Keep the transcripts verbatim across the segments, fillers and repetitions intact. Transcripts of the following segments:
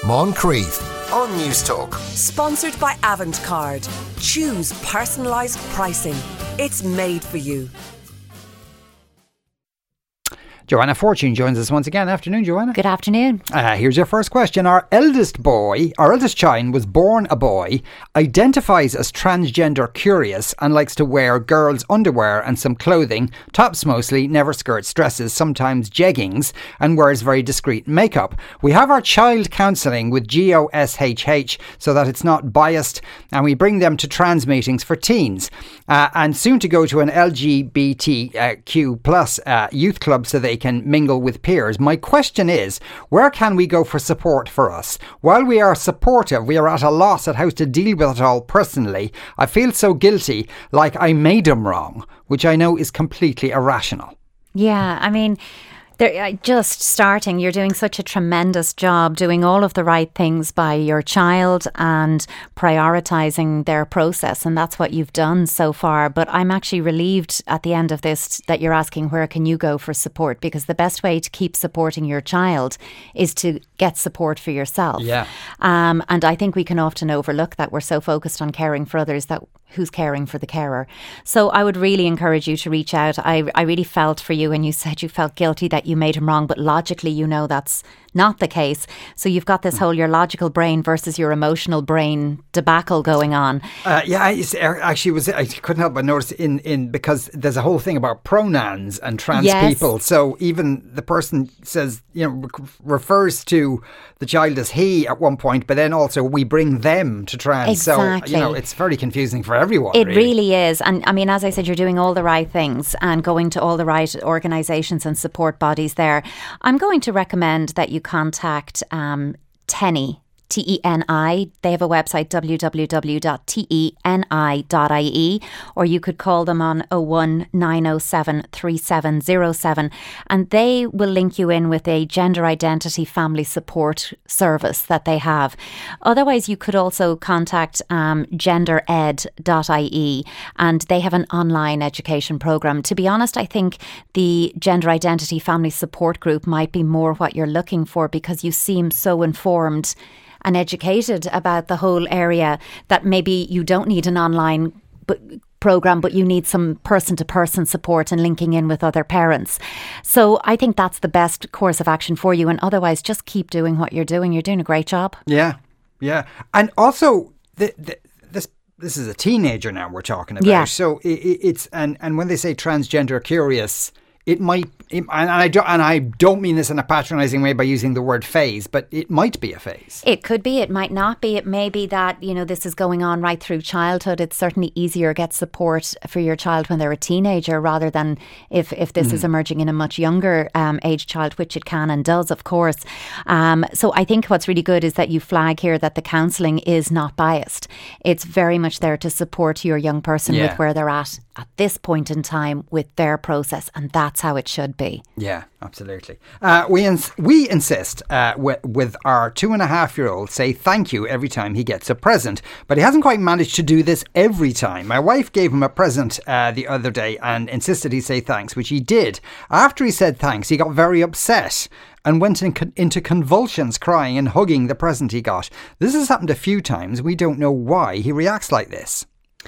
Moncrief on News Talk. Sponsored by Avantcard. Choose personalised pricing. It's made for you. Joanna Fortune joins us once again. Afternoon, Joanna. Good afternoon. Uh, here's your first question. Our eldest boy, our eldest child was born a boy, identifies as transgender curious and likes to wear girls' underwear and some clothing, tops mostly, never skirts, dresses, sometimes jeggings, and wears very discreet makeup. We have our child counselling with G O S H H so that it's not biased, and we bring them to trans meetings for teens uh, and soon to go to an L G B T Q plus uh, youth club so they can mingle with peers. My question is, where can we go for support for us? While we are supportive, we are at a loss at how to deal with it all personally. I feel so guilty, like I made him wrong, which I know is completely irrational. Yeah, I mean, They're just starting. You're doing such a tremendous job doing all of the right things by your child and prioritising their process. And that's what you've done so far. But I'm actually relieved at the end of this that you're asking where can you go for support, because the best way to keep supporting your child is to get support for yourself. Yeah. Um, and I think we can often overlook that. We're so focused on caring for others that who's caring for the carer. So I would really encourage you to reach out. I, I really felt for you when you said you felt guilty that you made him wrong, but logically you know that's not the case. So you've got this whole your logical brain versus your emotional brain debacle going on. Uh, yeah, I actually was. I couldn't help but notice in, in because there's a whole thing about pronouns and trans Yes. people. So even the person says, you know, re- refers to the child as he at one point, but then also we bring them to trans. Exactly. So, you know, it's very confusing for everyone. It really. really is. And I mean, as I said, you're doing all the right things and going to all the right organisations and support bodies there. I'm going to recommend that you contact um, Teni. T E N I. They have a website, w w w dot teni dot I E, or you could call them on oh one nine oh seven three seven oh seven, and they will link you in with a gender identity family support service that they have. Otherwise, you could also contact um, gender ed dot I E, and they have an online education programme. To be honest, I think the gender identity family support group might be more what you're looking for, because you seem so informed and educated about the whole area that maybe you don't need an online b- program, but you need some person-to-person support and linking in with other parents. So I think that's the best course of action for you. And otherwise, just keep doing what you're doing. You're doing a great job. Yeah, yeah. And also, the, the, this this is a teenager now we're talking about. Yeah. So it, it's, and, and when they say transgender curious, it might, it, and I don't, and I don't mean this in a patronising way by using the word phase, but it might be a phase. It could be, it might not be. It may be that, you know, this is going on right through childhood. It's certainly easier to get support for your child when they're a teenager rather than if, if this mm. is emerging in a much younger um, age child, which it can and does, of course. Um, so I think what's really good is that you flag here that the counselling is not biased. It's very much there to support your young person yeah. with where they're at at this point in time with their process, and that's how it should be. Yeah, absolutely. Uh, we ins- we insist uh, w- with our two and a half year old say thank you every time he gets a present, but he hasn't quite managed to do this every time. My wife gave him a present uh, the other day and insisted he say thanks, which he did. After he said thanks, he got very upset and went in con- into convulsions, crying and hugging the present he got. This has happened a few times. We don't know why he reacts like this.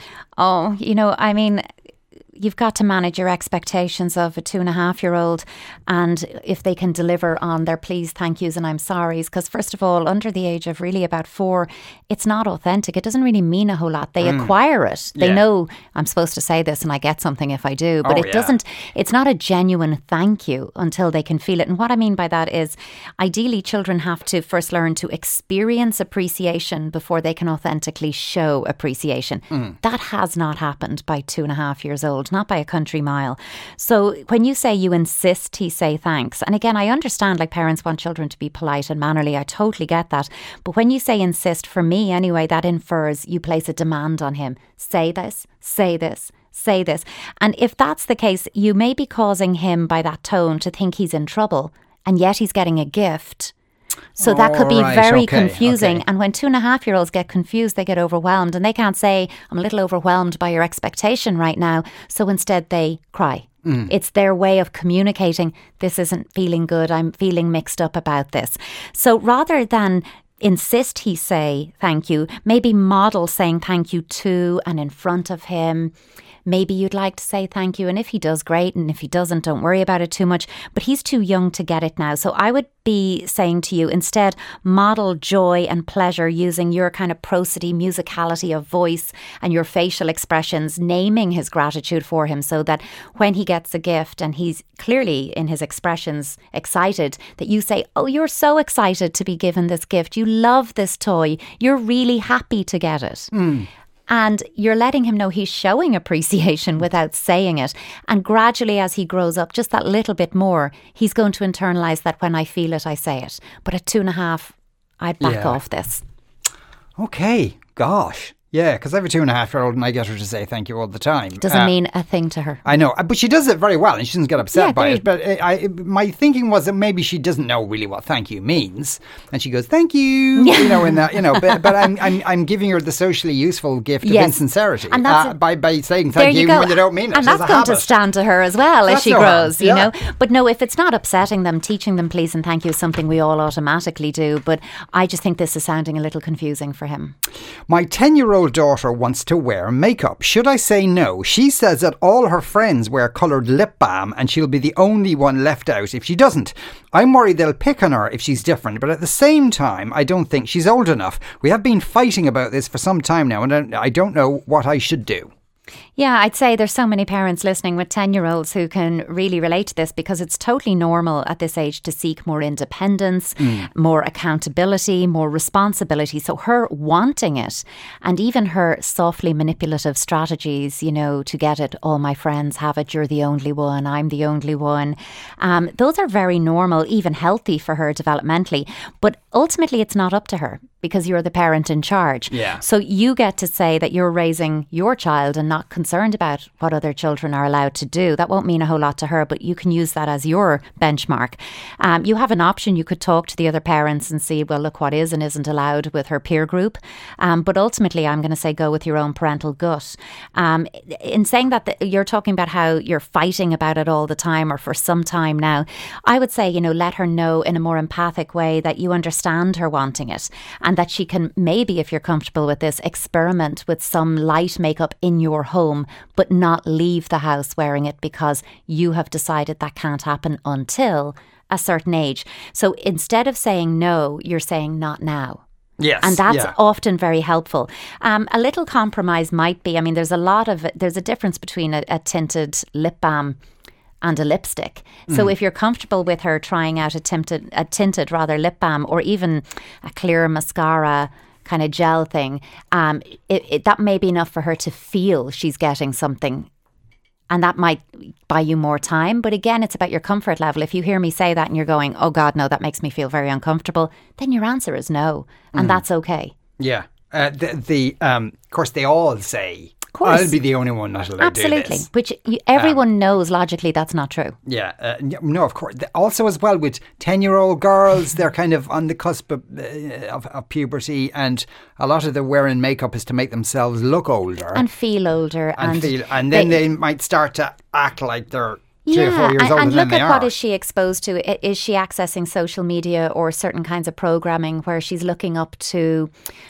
Oh, you know, I mean, you've got to manage your expectations of a two and a half year old, and if they can deliver on their please, thank yous and I'm sorries, because first of all, under the age of really about four, it's not authentic. It doesn't really mean a whole lot. They mm. acquire it. They yeah. know I'm supposed to say this and I get something if I do, but oh, it yeah. doesn't, it's not a genuine thank you until they can feel it. And what I mean by that is ideally children have to first learn to experience appreciation before they can authentically show appreciation. Mm. That has not happened by two and a half years old. Not by a country mile. So when you say you insist he say thanks, and again, I understand like parents want children to be polite and mannerly. I totally get that. But when you say insist, for me anyway, that infers you place a demand on him. Say this, say this, say this. And if that's the case, you may be causing him by that tone to think he's in trouble, and yet he's getting a gift. So that could be right, very okay, confusing. okay. And when two and a half year olds get confused, they get overwhelmed and they can't say, I'm a little overwhelmed by your expectation right now. So instead they cry. Mm. It's their way of communicating, this isn't feeling good, I'm feeling mixed up about this. So rather than insist he say thank you. Maybe model saying thank you to and in front of him. Maybe you'd like to say thank you, and if he does, great, and if he doesn't, don't worry about it too much. But he's too young to get it now. So I would be saying to you, instead, model joy and pleasure using your kind of prosody musicality of voice and your facial expressions, naming his gratitude for him, so that when he gets a gift and he's clearly in his expressions excited, that you say, oh, you're so excited to be given this gift. You love this toy. You're really happy to get it. Mm. And you're letting him know he's showing appreciation without saying it. And gradually, as he grows up just that little bit more, he's going to internalise that when I feel it, I say it. But at two and a half, I'd back yeah. off this. Okay, gosh. Yeah, because I have a two and a half year old and I get her to say thank you all the time. Doesn't uh, mean a thing to her. I know, but she does it very well and she doesn't get upset yeah, by it. But I, I, my thinking was that maybe she doesn't know really what thank you means, and she goes thank you, you know, in that, you know. But, but I'm, I'm, I'm giving her the socially useful gift of yes. insincerity and that's uh, a, by by saying thank you, you when you don't mean it. And that's going habit. to stand to her as well as that's she no grows, harm. you yeah. know. But no, if it's not upsetting them, teaching them please and thank you is something we all automatically do. But I just think this is sounding a little confusing for him. My ten-year-old daughter wants to wear makeup. Should I say no? She says that all her friends wear coloured lip balm and she'll be the only one left out if she doesn't. I'm worried they'll pick on her if she's different, but at the same time, I don't think she's old enough. We have been fighting about this for some time now and I don't know what I should do. Yeah, I'd say there's so many parents listening with ten-year-olds who can really relate to this, because it's totally normal at this age to seek more independence, mm. more accountability, more responsibility. So her wanting it, and even her softly manipulative strategies, you know, to get it, all my friends have it, you're the only one, I'm the only one. Um, those are very normal, even healthy for her developmentally. But ultimately, it's not up to her, because you're the parent in charge. Yeah. So you get to say that you're raising your child and not concerned about what other children are allowed to do. That won't mean a whole lot to her, but you can use that as your benchmark. Um, you have an option. You could talk to the other parents and see, well, look what is and isn't allowed with her peer group. Um, but ultimately, I'm going to say go with your own parental gut. Um, in saying that, the, you're talking about how you're fighting about it all the time or for some time now, I would say, you know, let her know in a more empathic way that you understand her wanting it, and that she can maybe, if you're comfortable with this, experiment with some light makeup in your home, but not leave the house wearing it, because you have decided that can't happen until a certain age. So instead of saying no, you're saying not now. Yes, and that's yeah. often very helpful. Um, a little compromise might be, I mean, there's a lot of, there's a difference between a, a tinted lip balm and a lipstick. So mm. if you're comfortable with her trying out a tinted, a tinted rather lip balm, or even a clear mascara kind of gel thing, um, it, it, that may be enough for her to feel she's getting something. And that might buy you more time. But again, it's about your comfort level. If you hear me say that and you're going, oh God, no, that makes me feel very uncomfortable, then your answer is no. And mm. that's okay. Yeah. Uh, the, the um, of course, they all say, I'll be the only one not allowed Absolutely. to do this. Which you, everyone um, knows logically that's not true. Yeah. Uh, no, of course. Also as well with ten-year-old girls, they're kind of on the cusp of, uh, of, of puberty, and a lot of the wearing makeup is to make themselves look older. And feel older. And, and, feel, and then they, they might start to act like they're three yeah, or four years and, older and than look they at are. What is she exposed to? Is she accessing social media or certain kinds of programming where she's looking up to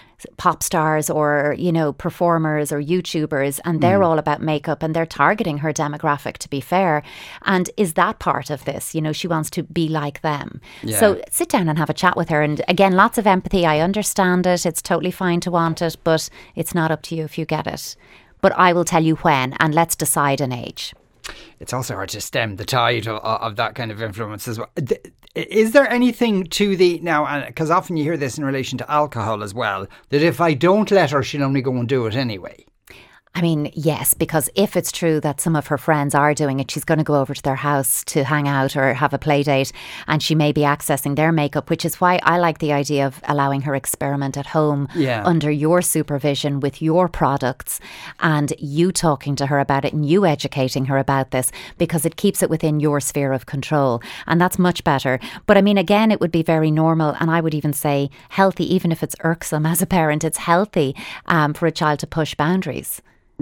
pop stars or, you know, performers or YouTubers, and they're mm. all about makeup and they're targeting her demographic, to be fair. And is that part of this? You know, she wants to be like them. Yeah. So sit down and have a chat with her. And again, lots of empathy. I understand it. It's totally fine to want it, but it's not up to you if you get it. But I will tell you when, and let's decide an age. It's also hard to stem the tide of, of that kind of influence as well. Is there anything to the, now, because often you hear this in relation to alcohol as well, that if I don't let her, she'll only go and do it anyway? I mean, yes, because if it's true that some of her friends are doing it, she's going to go over to their house to hang out or have a play date, and she may be accessing their makeup, which is why I like the idea of allowing her experiment at home yeah. under your supervision with your products, and you talking to her about it and you educating her about this, because it keeps it within your sphere of control. And that's much better. But I mean, again, it would be very normal, and I would even say healthy, even if it's irksome as a parent, it's healthy um, for a child to push boundaries. Yeah,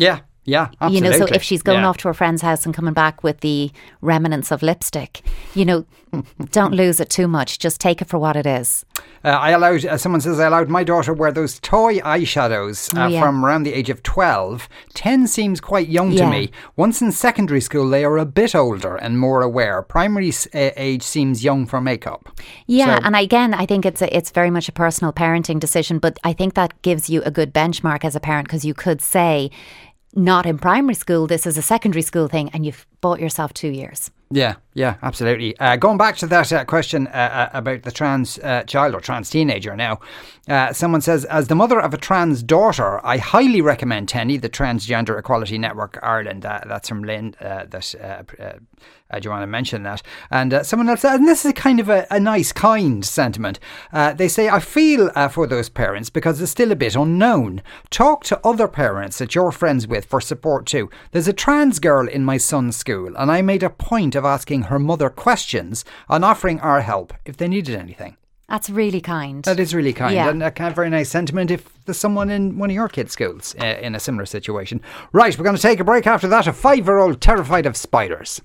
Yeah, absolutely. You know, so if she's going yeah. off to her friend's house and coming back with the remnants of lipstick, you know, don't lose it too much. Just take it for what it is. Uh, I allowed, uh, someone says, I allowed my daughter wear those toy eyeshadows uh, Oh, yeah. from around the age of twelve. ten seems quite young to Yeah. me. Once in secondary school, they are a bit older and more aware. Primary uh, age seems young for makeup. Yeah, So- and again, I think it's a, it's very much a personal parenting decision, but I think that gives you a good benchmark as a parent, because you could say, not in primary school, this is a secondary school thing, and you've bought yourself two years. Yeah, yeah, absolutely. Uh, going back to that uh, question uh, uh, about the trans uh, child or trans teenager now, uh, someone says, as the mother of a trans daughter, I highly recommend Tenny, the Transgender Equality Network Ireland. Uh, that's from Lynn, uh, that uh, uh, uh, Joanna mentioned that. And uh, someone else, and this is kind of a, a nice, kind sentiment. Uh, they say, I feel uh, for those parents because it's still a bit unknown. Talk to other parents that you're friends with for support too. There's a trans girl in my son's school, and I made a point of asking her mother questions and offering our help if they needed anything. That's really kind. That is really kind, Yeah. and a kind of very nice sentiment if there's someone in one of your kids' schools uh, in a similar situation. Right, we're going to take a break after that. A five-year-old terrified of spiders.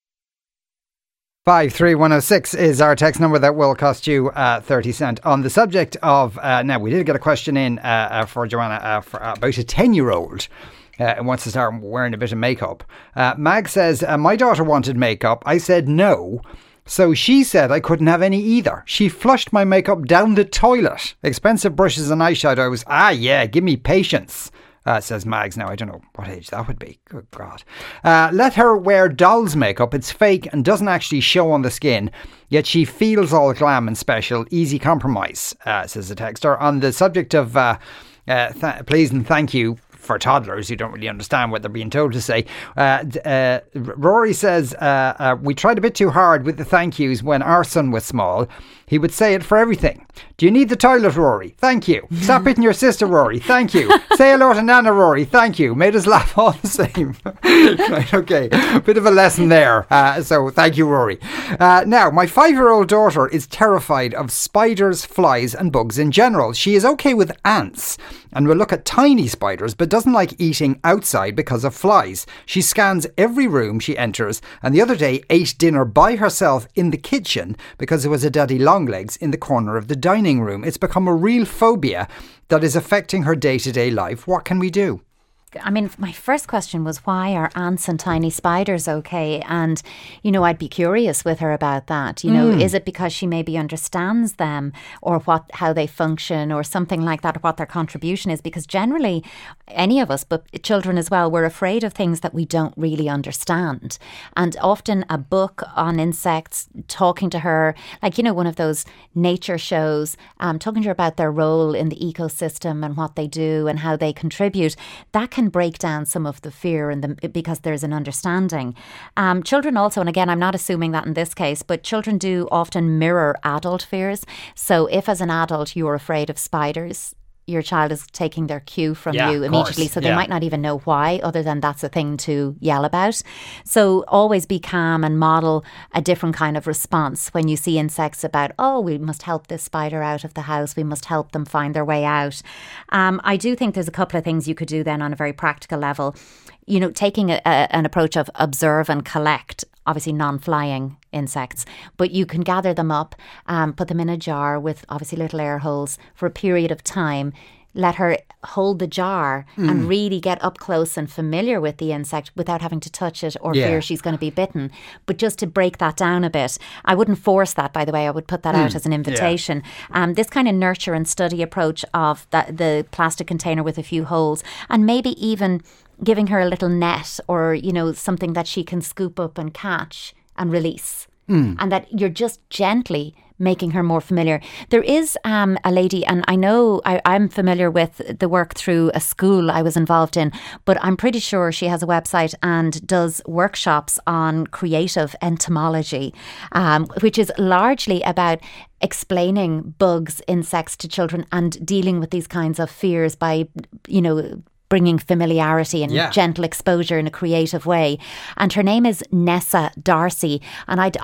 five three one oh six is our text number that will cost you uh, thirty cent. On the subject of, uh, now we did get a question in uh, uh, for Joanna uh, for, uh, about a ten-year-old. Uh, and wants to start wearing a bit of makeup. Uh, Mag says, uh, my daughter wanted makeup. I said no. So she said I couldn't have any either. She flushed my makeup down the toilet. Expensive brushes and eyeshadows. Ah, yeah, give me patience. Uh, says Mags. Now, I don't know what age that would be. Good God. Uh, let her wear doll's makeup. It's fake and doesn't actually show on the skin. Yet she feels all glam and special. Easy compromise, uh, says the texter. On the subject of uh, uh, th- please and thank you for toddlers who don't really understand what they're being told to say. Uh, uh, Rory says, uh, uh, we tried a bit too hard with the thank yous when our son was small. He would say it for everything. Do you need the toilet, Rory? Thank you. Stop hitting your sister, Rory. Thank you. Say hello to Nana, Rory. Thank you. Made us laugh all the same. Right, okay. Bit of a lesson there. Uh, so thank you, Rory. Uh, now, my five-year-old daughter is terrified of spiders, flies and bugs in general. She is okay with ants and will look at tiny spiders, but doesn't like eating outside because of flies. She scans every room she enters, and the other day ate dinner by herself in the kitchen because there was a daddy longlegs in the corner of the dining room. It's become a real phobia that is affecting her day-to-day life. What can we do? I mean, my first question was, why are ants and tiny spiders okay? And, you know, I'd be curious with her about that. You know, Mm. is it because she maybe understands them, or what, how they function, or something like that, or what their contribution is? Because generally, any of us, but children as well, we're afraid of things that we don't really understand. And often a book on insects, talking to her, like, you know, one of those nature shows, um, talking to her about their role in the ecosystem and what they do and how they contribute, that can break down some of the fear and the, because there's an understanding. Um, children also, and again, I'm not assuming that in this case, but children do often mirror adult fears. So if as an adult you're afraid of spiders, your child is taking their cue from Yeah, you of immediately. course. So they Yeah. might not even know why, other than that's a thing to yell about. So always be calm and model a different kind of response when you see insects about, oh, we must help this spider out of the house. We must help them find their way out. Um, I do think there's a couple of things you could do then on a very practical level. You know, taking a, a, an approach of observe and collect, obviously non-flying insects, but you can gather them up, um, put them in a jar with obviously little air holes for a period of time. Let her hold the jar mm. and really get up close and familiar with the insect without having to touch it or yeah. fear she's going to be bitten. But just to break that down a bit. I wouldn't force that, by the way. I would put that mm. out as an invitation. Yeah. Um, this kind of nurture and study approach of that, the plastic container with a few holes, and maybe even giving her a little net or, you know, something that she can scoop up and catch and release. Mm. And that you're just gently making her more familiar. There is um, a lady, and I know I, I'm familiar with the work through a school I was involved in, but I'm pretty sure she has a website and does workshops on creative entomology, um, which is largely about explaining bugs, insects to children and dealing with these kinds of fears by, you know, bringing familiarity and yeah. gentle exposure in a creative way. And her name is Nessa Darcy. And I'd, I'd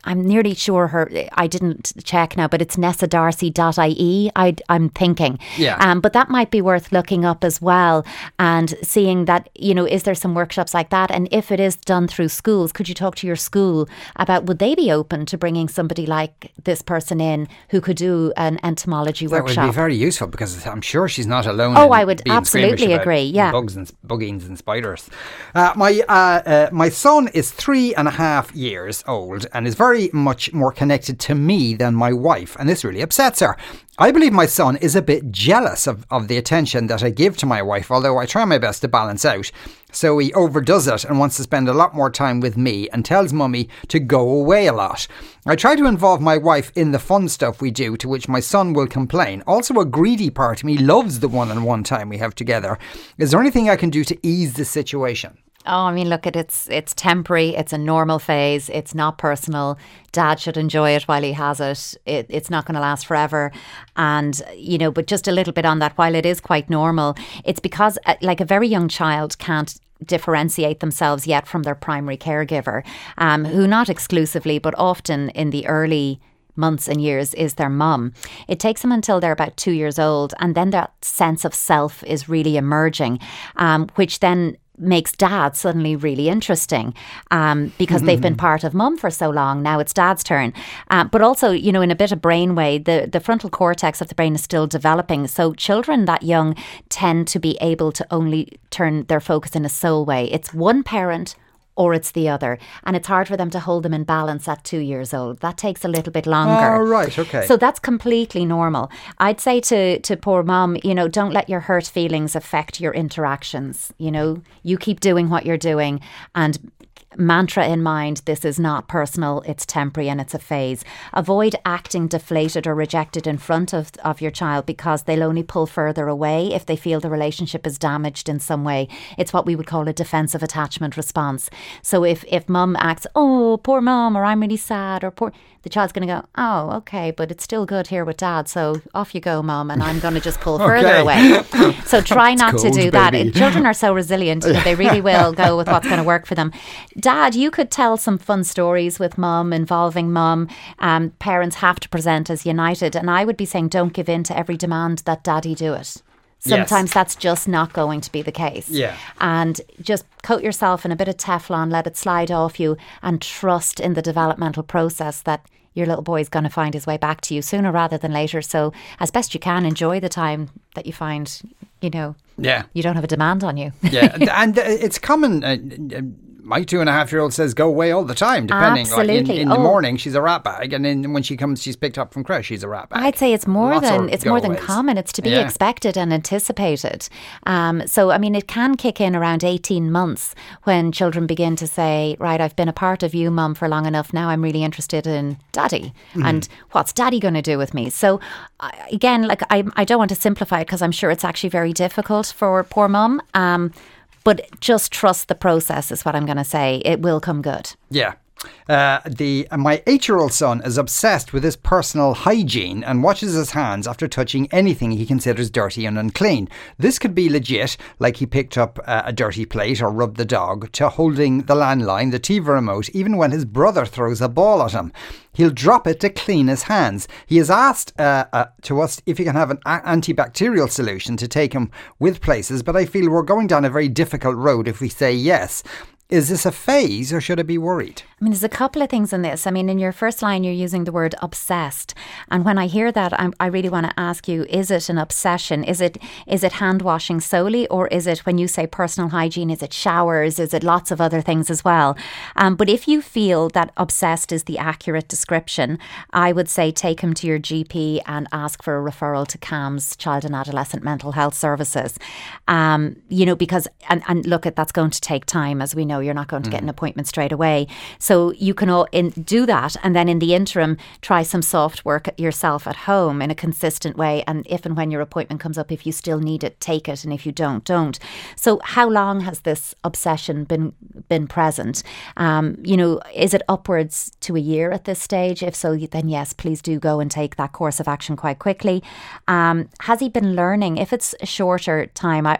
I'm nearly sure her, I didn't check now, but it's nessa darcy dot I E, I, I'm thinking. Yeah. Um, but that might be worth looking up as well and seeing that, you know, is there some workshops like that? And if it is done through schools, could you talk to your school about would they be open to bringing somebody like this person in who could do an entomology that workshop? That would be very useful because I'm sure she's not alone. Oh, I would absolutely agree. Yeah. Bugs and buggings and spiders. Uh, my uh, uh, my son is three and a half years old and is very much more connected to me than my wife, and this really upsets her. I believe my son is a bit jealous of, of the attention that I give to my wife, although I try my best to balance out. So he overdoes it and wants to spend a lot more time with me and tells mummy to go away a lot. I try to involve my wife in the fun stuff we do, to which my son will complain. Also, a greedy part of me loves the one-on-one time we have together. Is there anything I can do to ease the situation? Oh, I mean, look, at it's it's temporary. It's a normal phase. It's not personal. Dad should enjoy it while he has it. it it's not going to last forever. And, you know, but just a little bit on that, while it is quite normal, it's because uh, like a very young child can't differentiate themselves yet from their primary caregiver, um, who not exclusively, but often in the early months and years is their mum. It takes them until they're about two years old, and then that sense of self is really emerging, um, which then makes dad suddenly really interesting, um, because mm-hmm. they've been part of mum for so long. Now it's dad's turn. Uh, but also, you know, in a bit of brain way, the, the frontal cortex of the brain is still developing. So children that young tend to be able to only turn their focus in a sole way. It's one parent or it's the other. And it's hard for them to hold them in balance at two years old. That takes a little bit longer. Oh, right, okay. So that's completely normal. I'd say to, to poor mum, you know, don't let your hurt feelings affect your interactions. You know, you keep doing what you're doing, and mantra in mind, this is not personal, it's temporary and it's a phase. Avoid acting deflated or rejected in front of, of your child, because they'll only pull further away if they feel the relationship is damaged in some way. It's what we would call a defensive attachment response. So if, if mum acts, oh, poor mum, or I'm really sad, or poor, the child's going to go, oh, okay, but it's still good here with dad, so off you go, mum, and I'm going to just pull further okay. away. So try not cold, to do baby. that. And children are so resilient, you know, they really will go with what's going to work for them. Dad, you could tell some fun stories with mum, involving mum. Um, parents have to present as united, and I would be saying don't give in to every demand that daddy do it. Sometimes yes. that's just not going to be the case. Yeah. And just coat yourself in a bit of Teflon, let it slide off you, and trust in the developmental process that your little boy is going to find his way back to you sooner rather than later. So as best you can, enjoy the time that you find, you know, yeah. you don't have a demand on you. Yeah, and uh, it's common... Uh, uh, my two and a half year old says go away all the time, depending. Absolutely. Like in, in oh. the morning she's a rat bag, and then when she comes, she's picked up from creche, she's a rat bag. I'd say it's more Lots than it's more than common. It's to be yeah. expected and anticipated. Um, so I mean, it can kick in around eighteen months when children begin to say, right, I've been a part of you, mum, for long enough. Now I'm really interested in daddy, mm-hmm. and what's daddy going to do with me? So uh, again, like I, I don't want to simplify it, because I'm sure it's actually very difficult for poor mum. Um, But just trust the process is what I'm going to say. It will come good. Yeah. Uh, the uh, my eight-year-old son is obsessed with his personal hygiene and watches his hands after touching anything he considers dirty and unclean. This could be legit, like he picked up uh, a dirty plate or rubbed the dog, to holding the landline, the T V remote, even when his brother throws a ball at him. He'll drop it to clean his hands. He has asked uh, uh, to us if he can have an a- antibacterial solution to take him with places, but I feel we're going down a very difficult road if we say yes. Is this a phase, or should I be worried? I mean, there's a couple of things in this. I mean, in your first line, you're using the word obsessed. And when I hear that, I'm, I really want to ask you, is it an obsession? Is it is it hand washing solely? Or is it, when you say personal hygiene, is it showers? Is it lots of other things as well? Um, but if you feel that obsessed is the accurate description, I would say take him to your G P and ask for a referral to C A M S, Child and Adolescent Mental Health Services. Um, you know, because, and, and look, at that's going to take time, as we know. You're not going to get an appointment straight away. So you can all in, do that, and then in the interim try some soft work yourself at home in a consistent way, and if and when your appointment comes up, if you still need it, take it, and if you don't, don't. So how long has this obsession been been present? Um, you know, is it upwards to a year at this stage? If so, then yes, please do go and take that course of action quite quickly. Um, has he been learning? If it's a shorter time, I, I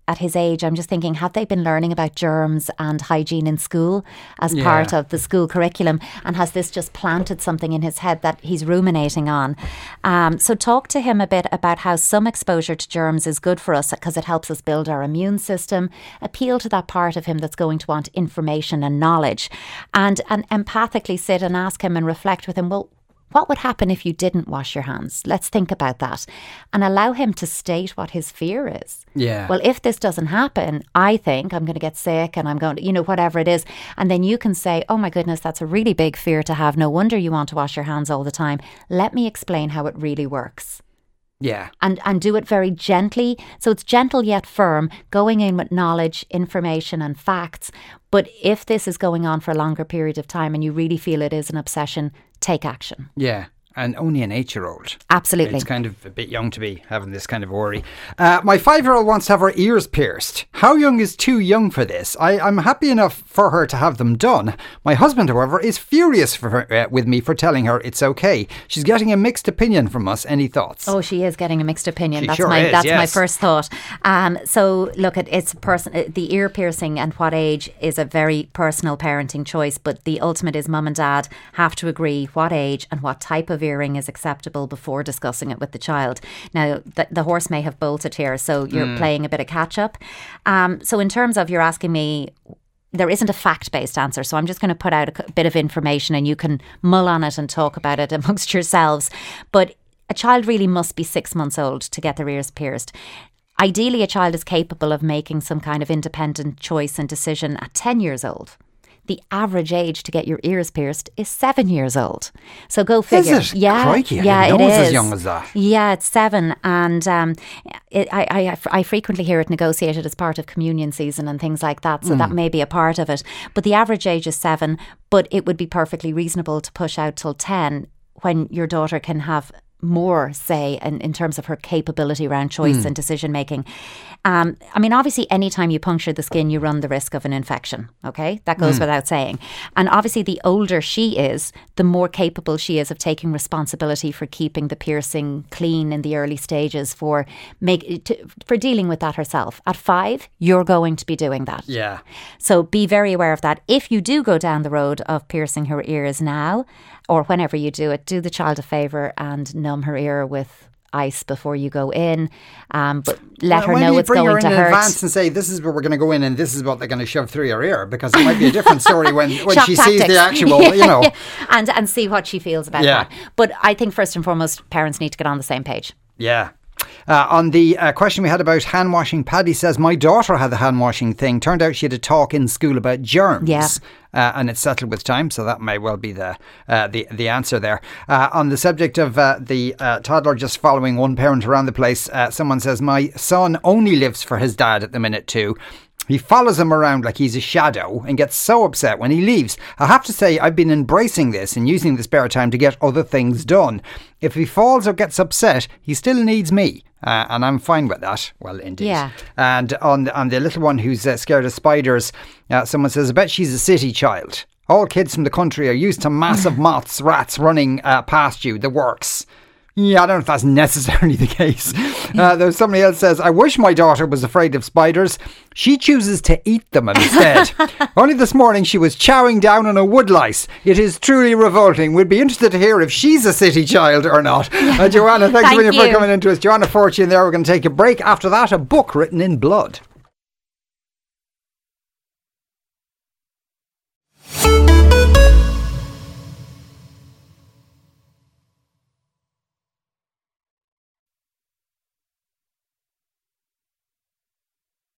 at his age, I'm just thinking, have they been learning about germs and hygiene in school as Yeah. part of the school curriculum? And has this just planted something in his head that he's ruminating on? Um, so talk to him a bit about how some exposure to germs is good for us because it helps us build our immune system. Appeal to that part of him that's going to want information and knowledge. And, and empathically sit and ask him and reflect with him, well, what would happen if you didn't wash your hands? Let's think about that. And allow him to state what his fear is. Yeah. Well, if this doesn't happen, I think I'm going to get sick and I'm going to, you know, whatever it is. And then you can say, oh my goodness, that's a really big fear to have. No wonder you want to wash your hands all the time. Let me explain how it really works. Yeah. And and do it very gently. So it's gentle yet firm, going in with knowledge, information and facts. But if this is going on for a longer period of time and you really feel it is an obsession, take action. Yeah. And only an eight-year-old. Absolutely. It's kind of a bit young to be having this kind of worry. Uh, my five-year-old wants to have her ears pierced. How young is too young for this? I, I'm happy enough for her to have them done. My husband, however, is furious for her, uh, with me for telling her it's okay. She's getting a mixed opinion from us. Any thoughts? Oh, she is getting a mixed opinion. She that's sure my is, that's yes. my first thought. Um, so look, at it's person the ear piercing and what age is a very personal parenting choice. But the ultimate is mum and dad have to agree what age and what type of earring is acceptable before discussing it with the child. Now, the, the horse may have bolted here, so you're mm. playing a bit of catch up. Um, so in terms of you're asking me, there isn't a fact-based answer, so I'm just going to put out a bit of information and you can mull on it and talk about it amongst yourselves. But a child really must be six months old to get their ears pierced. Ideally, a child is capable of making some kind of independent choice and decision at ten years old. The average age to get your ears pierced is seven years old. So go figure. Is it? Yeah, Crikey, I yeah, didn't know it it was is as young as that. Yeah, it's seven, and um, it, I, I, I frequently hear it negotiated as part of communion season and things like that. So mm. that may be a part of it. But the average age is seven. But it would be perfectly reasonable to push out till ten when your daughter can have more say in, in terms of her capability around choice mm. and decision making. Um, I mean, obviously, anytime you puncture the skin, you run the risk of an infection. Okay, that goes mm. without saying. And obviously, the older she is, the more capable she is of taking responsibility for keeping the piercing clean in the early stages, for make to, for dealing with that herself. At five, you're going to be doing that. Yeah. So be very aware of that. If you do go down the road of piercing her ears now, or whenever you do it, do the child a favour and numb her ear with ice before you go in, um, but let well, her know it's going to hurt. When you bring her in advance and say, this is where we're going to go in and this is what they're going to shove through your ear, because it might be a different story when, when she tactics. sees the actual, yeah, you know. Yeah. And, and see what she feels about yeah. that. But I think first and foremost, parents need to get on the same page. Yeah. Uh, on the uh, question we had about hand washing, Paddy says, my daughter had the hand washing thing. Turned out she had a talk in school about germs. Yeah. Uh, and it's settled with time, so that may well be the uh, the the answer there. Uh, on the subject of uh, the uh, toddler just following one parent around the place, uh, someone says, my son only lives for his dad at the minute too. He follows him around like he's a shadow and gets so upset when he leaves. I have to say, I've been embracing this and using the spare time to get other things done. If he falls or gets upset, he still needs me. Uh, and I'm fine with that. Well, indeed. Yeah. And on the, on the little one who's uh, scared of spiders, uh, someone says, I bet she's a city child. All kids from the country are used to massive moths, rats running uh, past you. The works. Yeah, I don't know if that's necessarily the case. Uh, there's somebody else says, I wish my daughter was afraid of spiders. She chooses to eat them instead. Only this morning she was chowing down on a woodlice. It is truly revolting. We'd be interested to hear if she's a city child or not. Uh, Joanna, thanks Thank for, you. for coming into us. Joanna Fortune there. We're going to take a break. After that, a book written in blood.